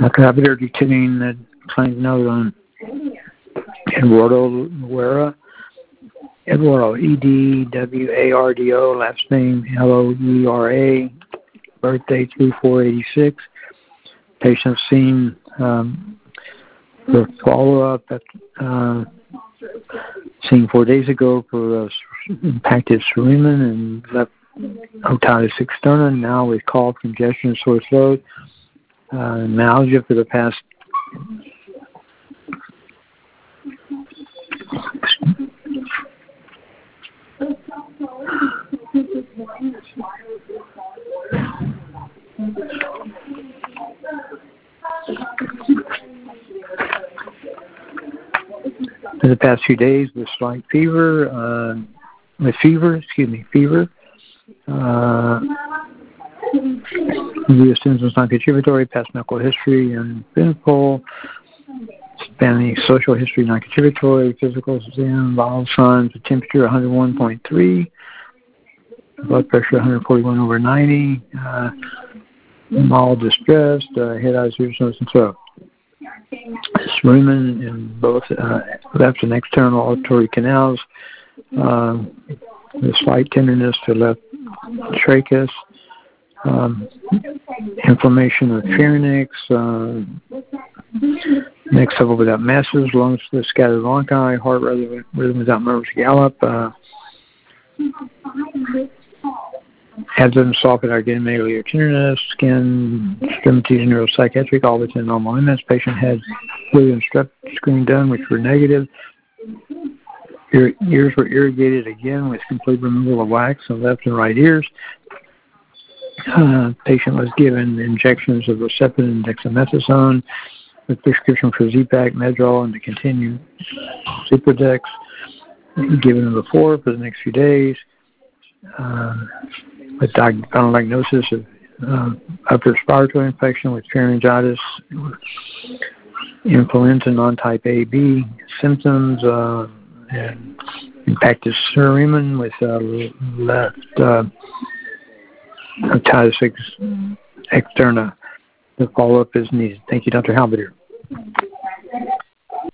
Carabiner detaining the claims note on Eduardo Loera. Eduardo, E-D-W-A-R-D-O, last name L-O-E-R-A, birthday 3/4/86. Patient seen for follow-up at seen 4 days ago for impacted cerumen and left otitis externa, now with cough, congestion, sore throat, nausea for the past few days with slight fever, fever. The symptoms non-contributory, past medical history and clinical, spanning social history non-contributory, physical exam, vital signs, the temperature 101.3, blood pressure 141/90, mild distressed, head, eyes, ears, nose, and throat. Cerumen in both left and external auditory canals, the slight tenderness to left trachea, inflammation of pharynx, next level without masses, lungs with scattered bronchi, heart rhythm without nervous gallop, abdomen soft and arganomegaly or tenderness, skin, extremities, neuropsychiatric, all within normal limits. Patient had flu and strep screening done, which were negative. Ears were irrigated again with complete removal of wax in left and right ears. Patient was given injections of Herceptin and dexamethasone with prescription for Z-Pak, Medrol, and to continue Supradex, given before for the next few days. With final diagnosis of upper respiratory infection with pharyngitis, influenza non-type A/B symptoms, and impacted cerumen with left otitis externa. The follow-up is needed. Thank you, Dr. Halberdier.